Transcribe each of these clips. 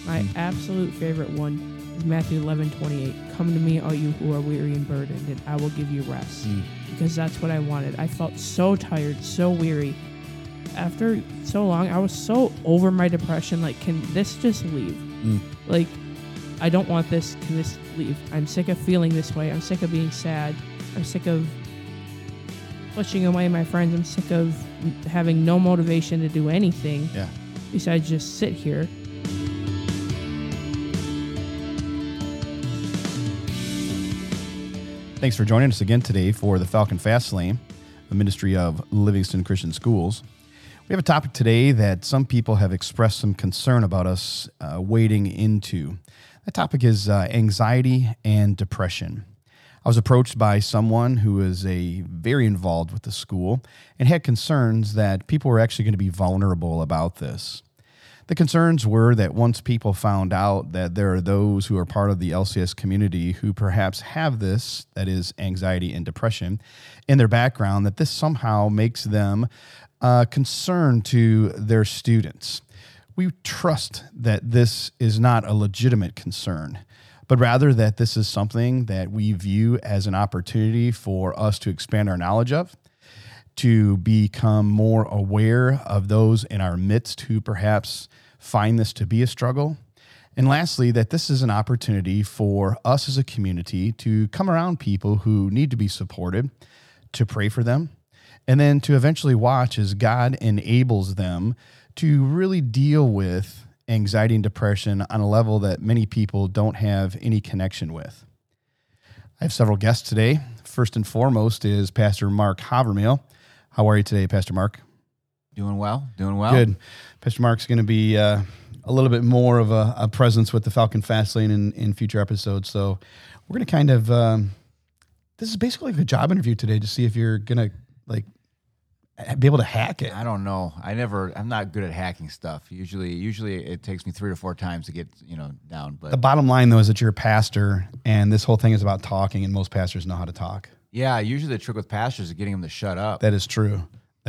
My absolute favorite one is Matthew 11:28. Come to me, all you who are weary and burdened, and I will give you rest. Because that's what I wanted. I felt so tired, so weary. After so long, I was so over my depression. Like, can this just leave? Like, I don't want this. Can this leave? I'm sick of feeling this way. I'm sick of being sad. I'm sick of pushing away my friends. I'm sick of having no motivation to do anything besides just sit here. Thanks for joining us again today for the Falcon Fast Lane, the ministry of Livingston Christian Schools. We have a topic today that some people have expressed some concern about us wading into. That topic is anxiety and depression. I was approached by someone who is very involved with the school and had concerns that people were actually going to be vulnerable about this. The concerns were that once people found out that there are those who are part of the LCS community who perhaps have this, that is anxiety and depression, in their background, that this somehow makes them concerned to their students. We trust that this is not a legitimate concern, but rather that this is something that we view as an opportunity for us to expand our knowledge of, to become more aware of those in our midst who perhaps find this to be a struggle. And lastly, that this is an opportunity for us as a community to come around people who need to be supported, to pray for them, and then to eventually watch as God enables them to really deal with anxiety and depression on a level that many people don't have any connection with. I have several guests today. First and foremost is Pastor Mark Havermehl. How are you today, Pastor Mark? Doing well. Good. Pastor Mark's going to be a little bit more of a presence with the Falcon Fast Lane in future episodes. So we're going to kind of, this is basically like a job interview today to see if you're going to be able to hack it. I don't know. I'm not good at hacking stuff. Usually it takes me 3 to 4 times to get, down. But the bottom line though is that you're a pastor and this whole thing is about talking, and most pastors know how to talk. Yeah, usually the trick with pastors is getting them to shut up. That is true.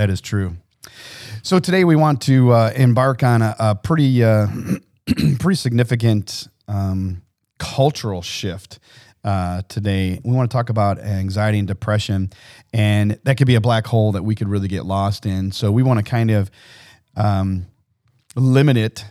So today we want to embark on a pretty significant cultural shift. Today we want to talk about anxiety and depression, and that could be a black hole that we could really get lost in. So we want to kind of limit it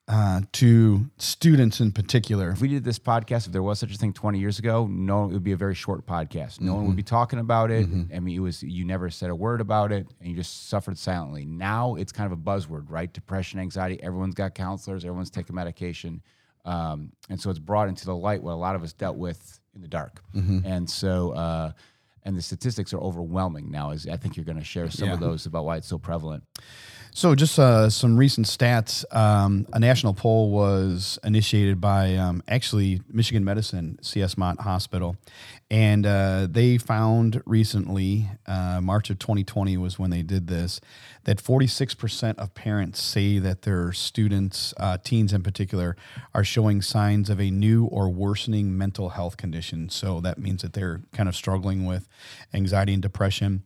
to students in particular. If we did this podcast, if there was such a thing 20 years ago, it would be a very short podcast. No one would be talking about it. I mean, you never said a word about it, and you just suffered silently. Now it's kind of a buzzword, right? Depression, anxiety. Everyone's got counselors. Everyone's taking medication. And so it's brought into the light what a lot of us dealt with in the dark. And so, and the statistics are overwhelming now. I think you're going to share some of those about why it's so prevalent. So just some recent stats. A national poll was initiated by actually Michigan Medicine, CS Mott Hospital. And they found recently, March of 2020 was when they did this, that 46% of parents say that their students, teens in particular, are showing signs of a new or worsening mental health condition. So that means that they're kind of struggling with anxiety and depression.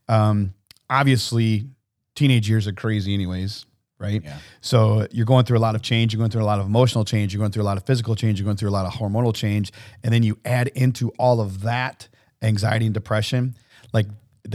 Obviously, teenage years are crazy anyways, right? Yeah. So you're going through a lot of change. You're going through a lot of emotional change. You're going through a lot of physical change. You're going through a lot of hormonal change. And then you add into all of that anxiety and depression, like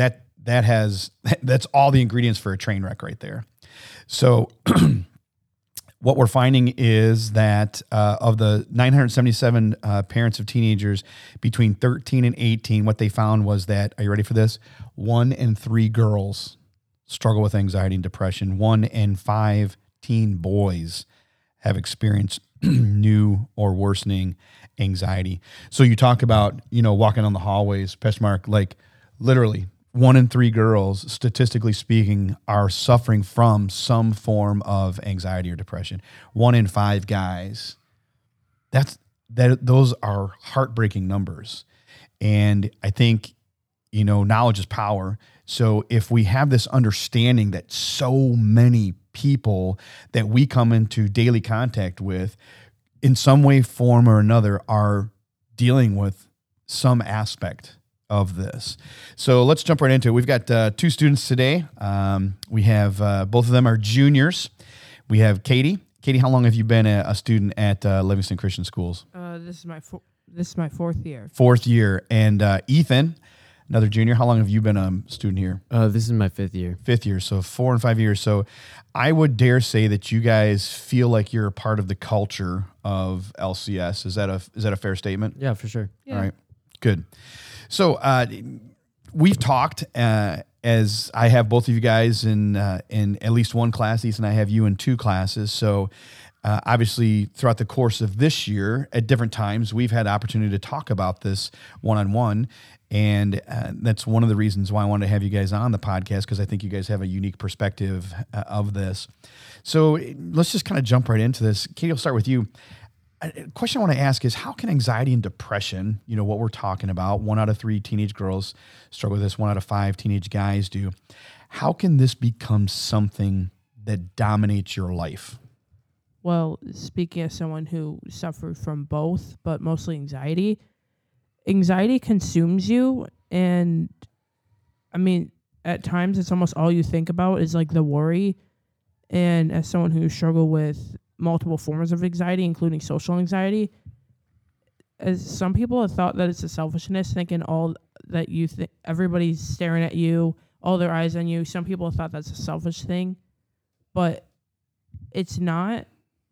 that's all the ingredients for a train wreck right there. So what we're finding is that of the 977 parents of teenagers between 13 and 18, what they found was that, are you ready for this? 1 in 3 girls struggle with anxiety and depression. 1 in 5 teen boys have experienced new or worsening anxiety. So you talk about, walking on the hallways, Pastor Mark, like literally 1 in 3 girls, statistically speaking, are suffering from some form of anxiety or depression. 1 in 5 guys. Those are heartbreaking numbers. And I think, knowledge is power. So if we have this understanding that so many people that we come into daily contact with in some way, form, or another are dealing with some aspect of this. So let's jump right into it. We've got 2 students today. We have both of them are juniors. We have Katie Katie, how long have you been a student at Livingston Christian Schools? This is my fourth year. Fourth year. And Ethan, another junior, how long have you been a student here? This is my fifth year. Fifth year, so 4 and 5 years. So I would dare say that you guys feel like you're a part of the culture of LCS. Is that a fair statement? Yeah, for sure. Yeah. All right, good. So we've talked, as I have both of you guys in at least one class. Ethan, I have you in 2 classes. So obviously, throughout the course of this year, at different times, we've had opportunity to talk about this one-on-one. And that's one of the reasons why I wanted to have you guys on the podcast, because I think you guys have a unique perspective of this. So let's just kind of jump right into this. Katie, I'll start with you. A question I want to ask is, how can anxiety and depression, what we're talking about, 1 out of 3 teenage girls struggle with this, 1 out of 5 teenage guys do. How can this become something that dominates your life? Well, speaking as someone who suffered from both, but mostly anxiety consumes you. And I mean, at times it's almost all you think about is like the worry. And as someone who struggled with multiple forms of anxiety, including social anxiety, as some people have thought that it's a selfishness, thinking all that you think everybody's staring at you, all their eyes on you. Some people have thought that's a selfish thing, but it's not.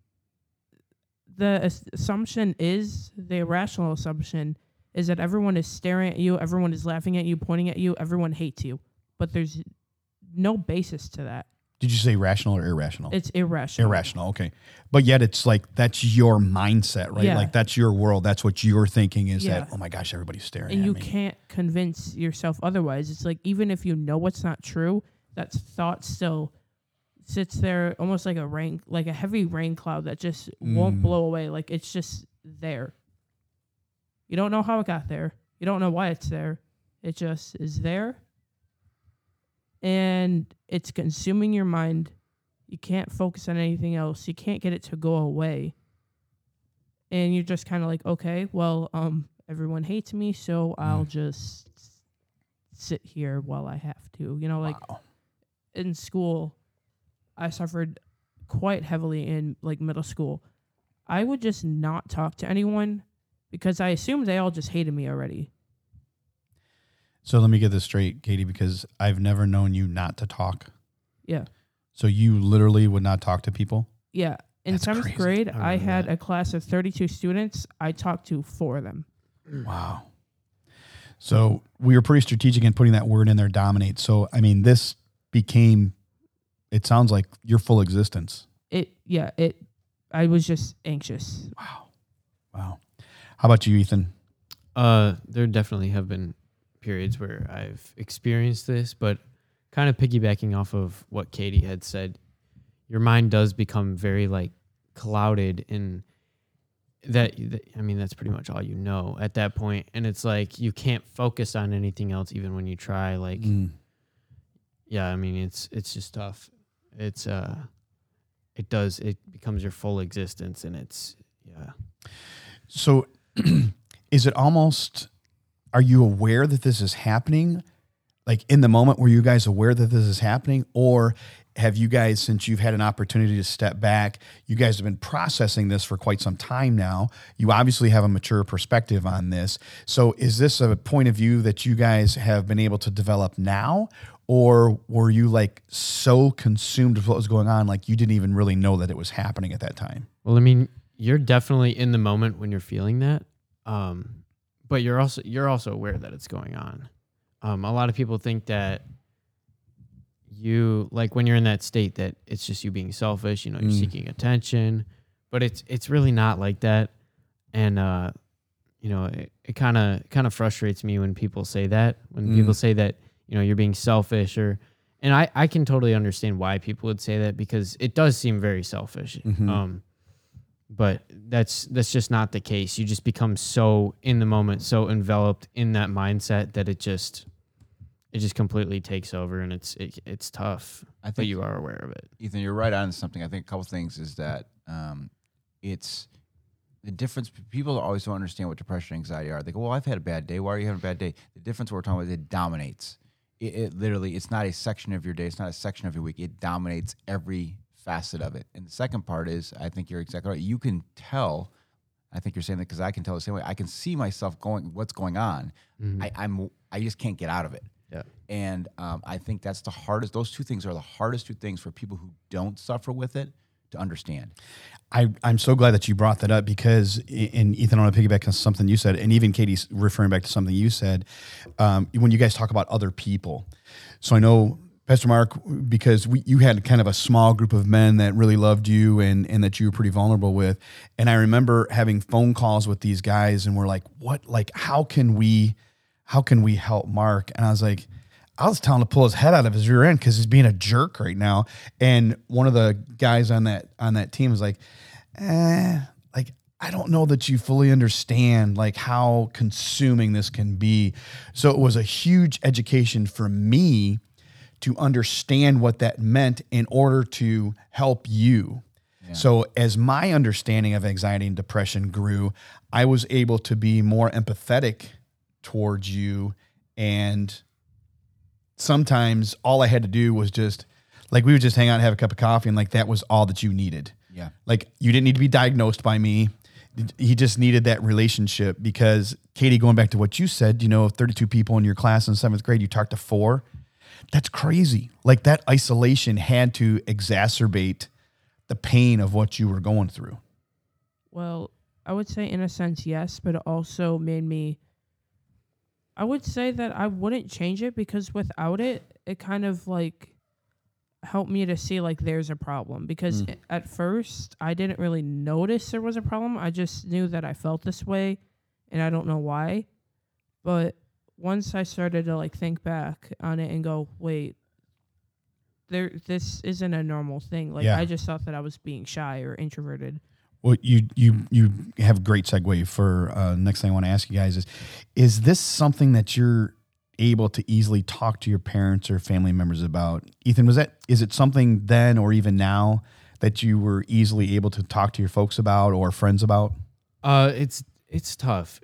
The irrational assumption is that everyone is staring at you, everyone is laughing at you, pointing at you, everyone hates you. But there's no basis to that. Did you say rational or irrational? It's irrational. Irrational, okay. But yet it's like, that's your mindset, right? Yeah. Like, that's your world. That's what you're thinking is Yeah. that, oh my gosh, everybody's staring And at you me. can't convince yourself otherwise. It's like, even if you know what's not true, that thought still sits there almost like a heavy rain cloud that just won't blow away. Like, it's just there. You don't know how it got there. You don't know why it's there. It just is there. And it's consuming your mind. You can't focus on anything else. You can't get it to go away. And you're just kind of like, okay, well, everyone hates me, so I'll just sit here while I have to. Wow. In school, I suffered quite heavily in like middle school. I would just not talk to anyone because I assumed they all just hated me already. So let me get this straight, Katie, because I've never known you not to talk. Yeah. So you literally would not talk to people? Yeah. In That's 7th crazy. grade, I I remember had that. a class of 32 students. I talked to 4 of them. Wow. So we were pretty strategic in putting that word in there, dominate. So, I mean, this became, it sounds like your full existence. I was just anxious. Wow. How about you, Ethan? There definitely have been periods where I've experienced this, but kind of piggybacking off of what Katie had said, your mind does become very like clouded in that. I mean, that's pretty much all you know at that point. And it's like, you can't focus on anything else, even when you try. Like, yeah, I mean, it's just tough. It becomes your full existence, and yeah. So is it almost, are you aware that this is happening? Like in the moment, were you guys aware that this is happening? Or have you guys, since you've had an opportunity to step back, you guys have been processing this for quite some time now. You obviously have a mature perspective on this. So is this a point of view that you guys have been able to develop now? Or were you like so consumed with what was going on, like you didn't even really know that it was happening at that time? Well, I mean, you're definitely in the moment when you're feeling that, but you're also aware that it's going on. A lot of people think that you, like when you're in that state, that it's just you being selfish. You're seeking attention, but it's really not like that. And it kind of frustrates me when people say that. When people say that you're being selfish, and I can totally understand why people would say that, because it does seem very selfish. But that's just not the case. You just become so in the moment, so enveloped in that mindset that it just completely takes over, and it's tough. I think but you are aware of it. Ethan, you're right on something. I think a couple things is that it's the difference. People always don't understand what depression and anxiety are. They go, well, I've had a bad day. Why are you having a bad day? The difference we're talking about is it dominates. It literally, it's not a section of your day. It's not a section of your week. It dominates every facet of it. And the second part is, I think you're exactly right. You can tell. I think you're saying that because I can tell the same way. I can see myself what's going on. I just can't get out of it. Yeah. And I think that's the hardest. Those two things are the hardest two things for people who don't suffer with it to understand. I'm so glad that you brought that up because, and Ethan, I want to piggyback on something you said, and even Katie's referring back to something you said, when you guys talk about other people. So I know, Pastor Mark, because you had kind of a small group of men that really loved you and that you were pretty vulnerable with. And I remember having phone calls with these guys and we're like, how can we help Mark? And I was like, I was telling him to pull his head out of his rear end because he's being a jerk right now. And one of the guys on that team was like, I don't know that you fully understand like how consuming this can be. So it was a huge education for me to understand what that meant in order to help you. Yeah. So as my understanding of anxiety and depression grew, I was able to be more empathetic towards you. And sometimes all I had to do was just like, we would just hang out and have a cup of coffee. And like, that was all that you needed. Yeah. Like you didn't need to be diagnosed by me. He just needed that relationship because Katie, going back to what you said, 32 people in your class in 7th grade, you talked to 4. That's crazy. Like that isolation had to exacerbate the pain of what you were going through. Well, I would say in a sense, yes, but it also made me, I would say that I wouldn't change it because without it, it kind of like helped me to see like there's a problem because at first I didn't really notice there was a problem. I just knew that I felt this way and I don't know why. But once I started to like think back on it and go, wait, this isn't a normal thing. Like I just thought that I was being shy or introverted. Well, you have a great segue for next thing I want to ask you guys is this something that you're able to easily talk to your parents or family members about? Ethan, is it something then or even now that you were easily able to talk to your folks about or friends about? It's tough.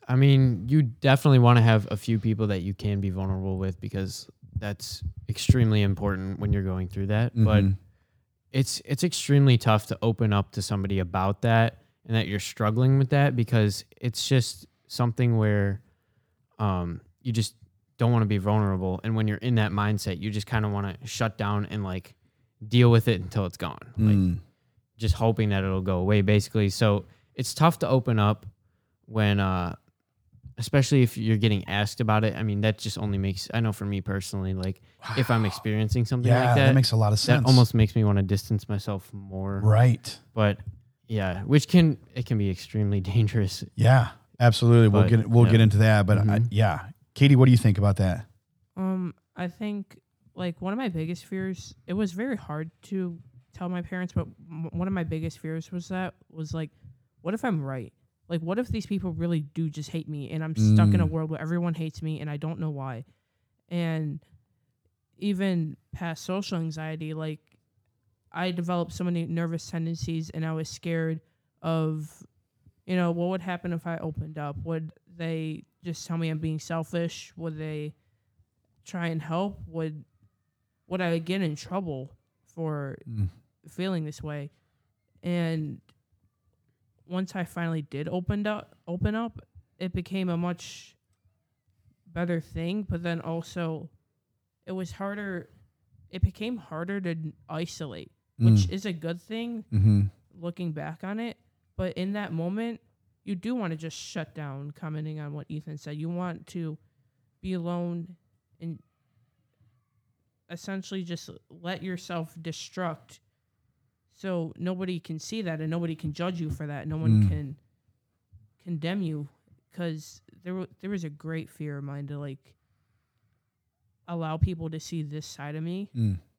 You definitely want to have a few people that you can be vulnerable with because that's extremely important when you're going through that. Mm-hmm. But it's extremely tough to open up to somebody about that and that you're struggling with that because it's just something where you just don't want to be vulnerable. And when you're in that mindset, you just kind of want to shut down and like deal with it until it's gone. Like just hoping that it'll go away basically. So it's tough to open up when, especially if you're getting asked about it. I mean, that just only makes, I know for me personally, like if I'm experiencing something like that makes a lot of sense. That almost makes me want to distance myself more. Right. But yeah, it can be extremely dangerous. Yeah, absolutely. But, we'll get into that. But Katie, what do you think about that? I think like one of my biggest fears, it was very hard to tell my parents, but one of my biggest fears was like, what if I'm right? Like, what if these people really do just hate me and I'm stuck in a world where everyone hates me and I don't know why? And even past social anxiety, like I developed so many nervous tendencies and I was scared of, what would happen if I opened up? Would they just tell me I'm being selfish? Would they try and help? Would I get in trouble for feeling this way? And once I finally did open up, it became a much better thing. But then also, it was harder. It became harder to isolate, which is a good thing. Looking back on it, but in that moment, you do want to just shut down. Commenting on what Ethan said, you want to be alone and essentially just let yourself destruct. So nobody can see that and nobody can judge you for that. No one can condemn you because there was a great fear of mine to like allow people to see this side of me.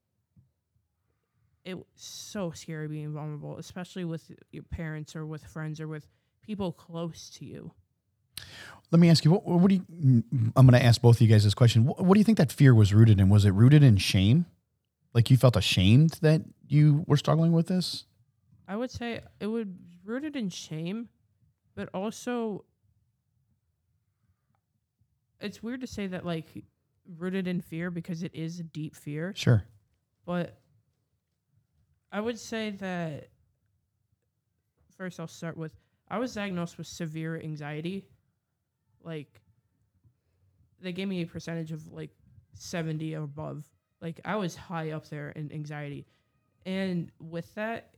It was so scary being vulnerable, especially with your parents or with friends or with people close to you. Let me ask you, what do you, I'm going to ask both of you guys this question. What do you think that fear was rooted in? Was it rooted in shame? Like you felt ashamed that you were struggling with this? I would say it was rooted in shame, but also it's weird to say that like rooted in fear because it is a deep fear. Sure. But I would say that first I'll start with I was diagnosed with severe anxiety. Like they gave me a percentage of like 70 or above. Like I was high up there in anxiety. And with that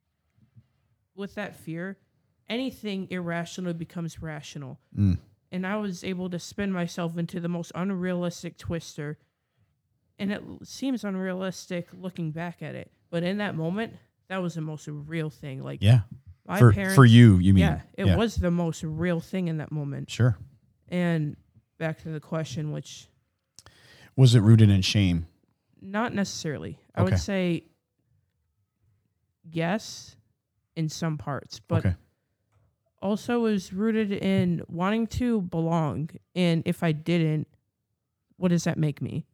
fear, anything irrational becomes rational. And I was able to spin myself into the most unrealistic twister. And it seems unrealistic looking back at it. But in that moment, that was the most real thing. Like, Yeah. my parents, For you mean? Yeah, it was the most real thing in that moment. Sure. And back to the question, which... Was it rooted in shame? Not necessarily. I would say yes in some parts. But also is rooted in wanting to belong. And if I didn't, what does that make me?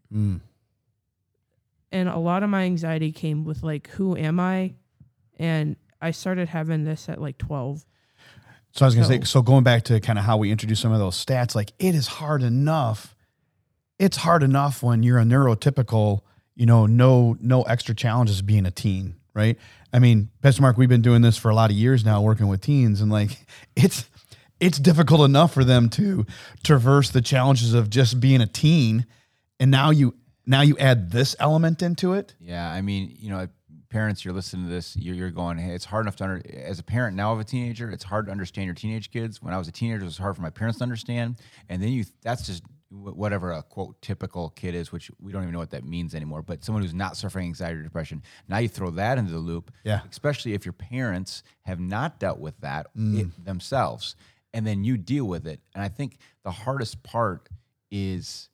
And a lot of my anxiety came with like, who am I? And I started having this at like 12. So I was going to say, so going back to kind of how we introduce some of those stats, like it is hard enough. It's hard enough when you're a neurotypical, no extra challenges being a teen, right? I mean, Pastor Mark, we've been doing this for a lot of years now, working with teens, and like it's difficult enough for them to traverse the challenges of just being a teen, and now you add this element into it. Yeah, I mean, parents, you're listening to this, you're going, hey, it's hard enough to as a parent now of a teenager, it's hard to understand your teenage kids. When I was a teenager, it was hard for my parents to understand, and then that's just whatever a quote typical kid is, which we don't even know what that means anymore, but someone who's not suffering anxiety or depression. Now you throw that into the loop, especially if your parents have not dealt with that themselves, and then you deal with it. And I think the hardest part is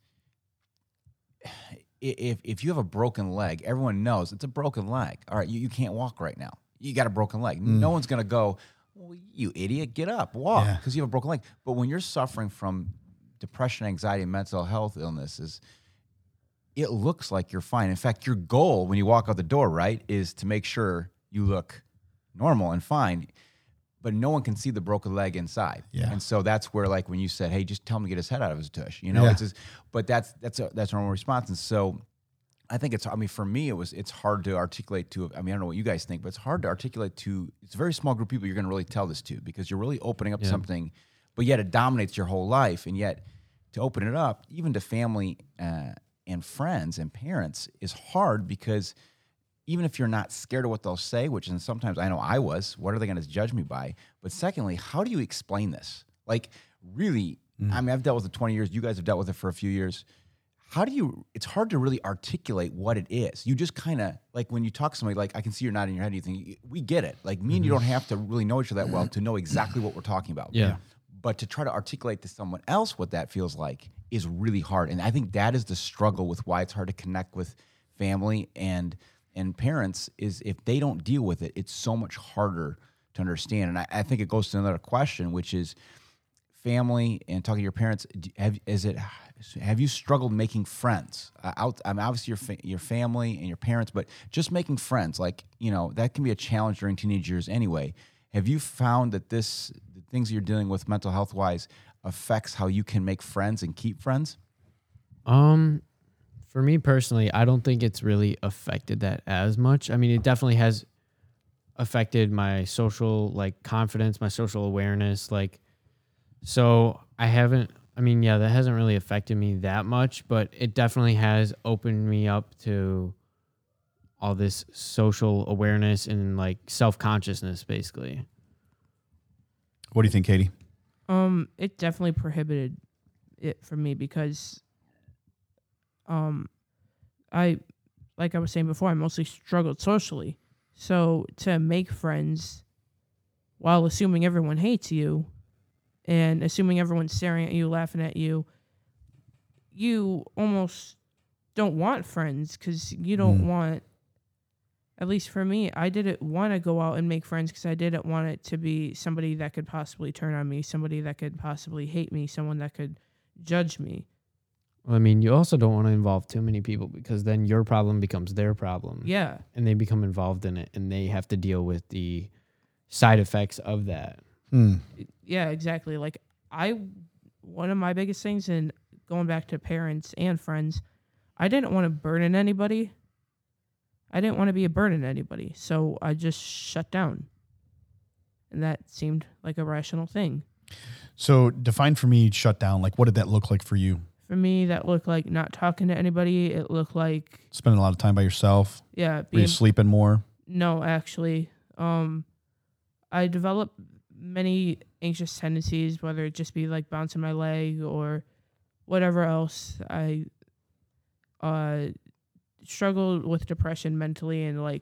if you have a broken leg, everyone knows it's a broken leg. All right, you can't walk right now. You got a broken leg. No one's going to go, well, you idiot, get up, walk, because you have a broken leg. But when you're suffering from depression, anxiety, and mental health illnesses, it looks like you're fine. In fact, your goal when you walk out the door, right, is to make sure you look normal and fine, but no one can see the broken leg inside. Yeah. And so that's where, like, when you said, hey, just tell him to get his head out of his tush, it's just, but that's a normal response. And so I think for me, it's hard to articulate to, I don't know what you guys think, but it's hard to articulate to, it's a very small group of people you're going to really tell this to, because you're really opening up something, but yet it dominates your whole life. And yet to open it up, even to family and friends and parents, is hard, because even if you're not scared of what they'll say, which and sometimes I know I was, what are they going to judge me by? But secondly, how do you explain this? Like, really, I've dealt with it 20 years. You guys have dealt with it for a few years. It's hard to really articulate what it is. You just kind of, like, when you talk to somebody, like, I can see you're nodding your head, you think, we get it. Like, me and you don't have to really know each other that well to know exactly what we're talking about. Yeah. But to try to articulate to someone else what that feels like is really hard. And I think that is the struggle with why it's hard to connect with family and parents, is if they don't deal with it, it's so much harder to understand. And I think it goes to another question, which is family and talking to your parents. Have you struggled making friends? Obviously your family and your parents, but just making friends, like, that can be a challenge during teenage years anyway. Have you found that the things you're dealing with mental health wise affects how you can make friends and keep friends? For me personally, I don't think it's really affected that as much. I mean, it definitely has affected my social, like, confidence, my social awareness. Like, so that hasn't really affected me that much, but it definitely has opened me up to all this social awareness and, like, self-consciousness, basically. What do you think, Katie? It definitely prohibited it for me, because like I was saying before, I mostly struggled socially. So to make friends while assuming everyone hates you and assuming everyone's staring at you, laughing at you, you almost don't want friends, because you don't want, at least for me, I didn't want to go out and make friends, because I didn't want it to be somebody that could possibly turn on me, somebody that could possibly hate me, someone that could judge me. Well, I mean, you also don't want to involve too many people, because then your problem becomes their problem. Yeah. And they become involved in it, and they have to deal with the side effects of that. Yeah, exactly. Like, one of my biggest things, and going back to parents and friends, I didn't want to burden anybody. I didn't want to be a burden to anybody. So I just shut down. And that seemed like a rational thing. So define for me shut down. Like, what did that look like for you? For me, that looked like not talking to anybody. It looked like Spending a lot of time by yourself? Were you sleeping more? No, actually. I developed many anxious tendencies, whether it just be like bouncing my leg or whatever else. I struggled with depression mentally, and like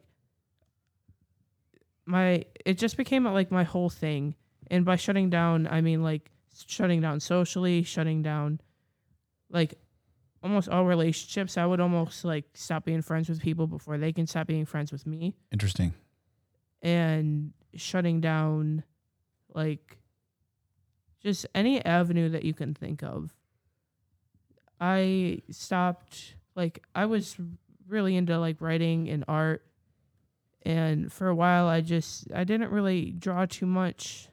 it just became like my whole thing. And by shutting down, I mean like shutting down socially, shutting down like almost all relationships. I would almost like stop being friends with people before they can stop being friends with me. Interesting. And shutting down like just any avenue that you can think of. I stopped, like I was really into like writing and art, and for a while I didn't really draw too much,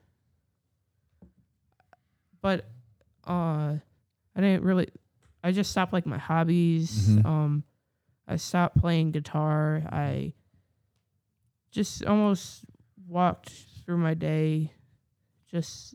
but I just stopped like my hobbies. Mm-hmm. I stopped playing guitar. I just almost walked through my day just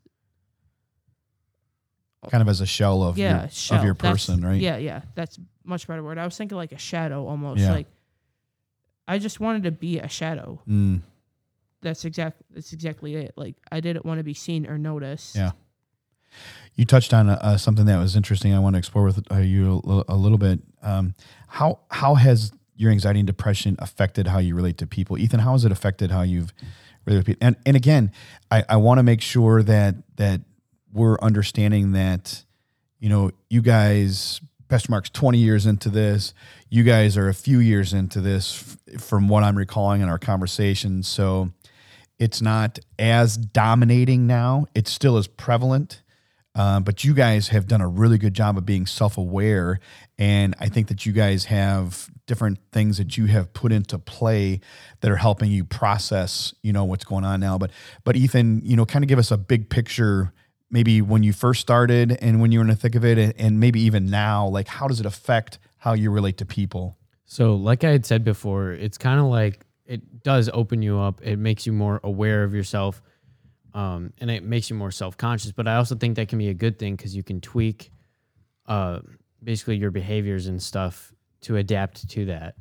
kind of as a shell of your person, right? Yeah. That's much better word. I was thinking like a shadow almost. Yeah. Like I just wanted to be a shadow. Mm. That's exactly it. Like I didn't want to be seen or noticed. Yeah. You touched on something that was interesting. I want to explore with you a little bit. How has your anxiety and depression affected how you relate to people? Ethan, how has it affected how you've related to people? And again, I want to make sure that we're understanding that, you know, you guys, Pastor Mark's 20 years into this. You guys are a few years into this from what I'm recalling in our conversations. So it's not as dominating now. It still is prevalent. But you guys have done a really good job of being self-aware. And I think that you guys have different things that you have put into play that are helping you process, you know, what's going on now. But Ethan, you know, kind of give us a big picture, maybe when you first started and when you were in the thick of it, and maybe even now, like how does it affect how you relate to people? So like I had said before, it's kind of like it does open you up. It makes you more aware of yourself. And it makes you more self-conscious. But I also think that can be a good thing because you can tweak basically your behaviors and stuff to adapt to that.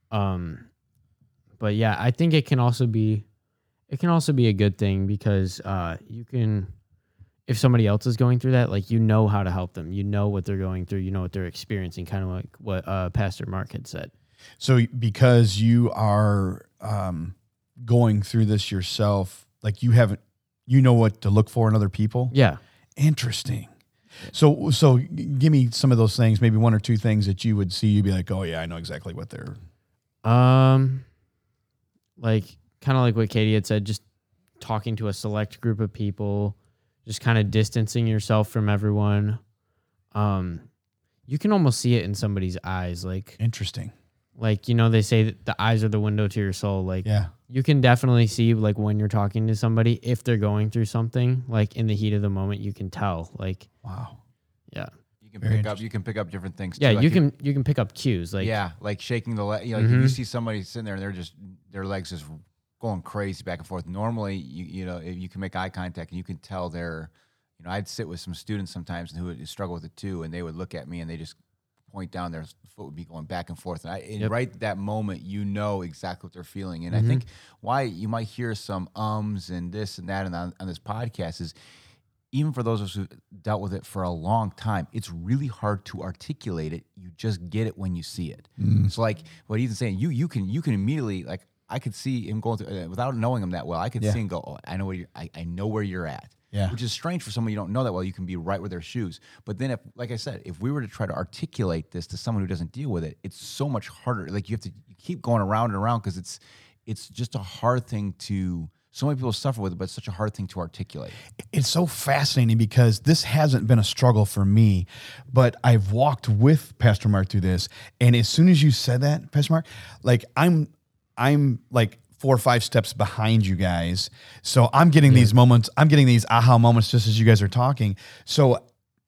But yeah, I think it can also be a good thing because you can, if somebody else is going through that, like you know how to help them. You know what they're going through. You know what they're experiencing, kind of like what Pastor Mark had said. So because you are going through this yourself, like you know what to look for in other people? Yeah. Interesting. So give me some of those things, maybe one or two things that you would see, you'd be like, oh yeah, I know exactly what they're. Like kind of like what Katie had said, just talking to a select group of people, just kind of distancing yourself from everyone. You can almost see it in somebody's eyes. Like, interesting. Like, you know, they say that the eyes are the window to your soul. Like, yeah. You can definitely see, like, when you're talking to somebody, if they're going through something, like, in the heat of the moment, you can tell. Like, wow. Yeah. You can pick up different things too. Yeah, like you can pick up cues. Like, yeah, like shaking the leg. You know, like if you see somebody sitting there and their legs just going crazy back and forth. Normally, you know, if you can make eye contact and you can tell they're, you know, I'd sit with some students sometimes who would struggle with it too, and they would look at me and they just point down, their foot would be going back and forth. And right at that moment, you know exactly what they're feeling. And I think why you might hear some ums and this and that and on this podcast is, even for those of us who dealt with it for a long time, it's really hard to articulate it. You just get it when you see it. It's like what Ethan's saying. You can immediately, like, I could see him going through without knowing him that well. I could see him go, oh, I know where you're at. Yeah. Which is strange for someone you don't know that well. You can be right with their shoes. But then, if, like I said, if we were to try to articulate this to someone who doesn't deal with it, it's so much harder. Like you keep going around and around because it's just a hard thing to. So many people suffer with it, but it's such a hard thing to articulate. It's so fascinating because this hasn't been a struggle for me, but I've walked with Pastor Mark through this. And as soon as you said that, Pastor Mark, like I'm like 4 or 5 steps behind you guys. So I'm getting these moments, I'm getting these aha moments just as you guys are talking. So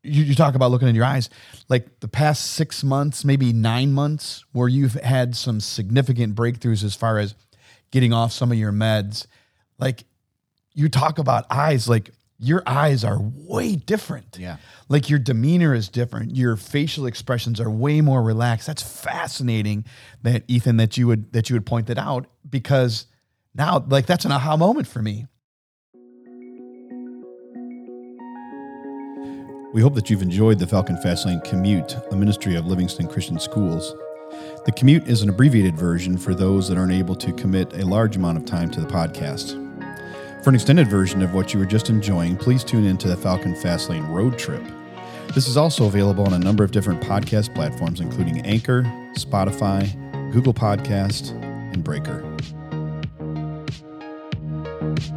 you talk about looking in your eyes, like the past 6 months, maybe 9 months, where you've had some significant breakthroughs as far as getting off some of your meds. Like you talk about eyes, like your eyes are way different. Yeah. Like your demeanor is different. Your facial expressions are way more relaxed. That's fascinating that Ethan, that you would point that out, because now like that's an aha moment for me. We hope that you've enjoyed the Falcon Fastlane Commute, a ministry of Livingston Christian Schools. The Commute is an abbreviated version for those that aren't able to commit a large amount of time to the podcast. For an extended version of what you were just enjoying, please tune in to the Falcon Fastlane Road Trip. This is also available on a number of different podcast platforms, including Anchor, Spotify, Google Podcast, and Breaker.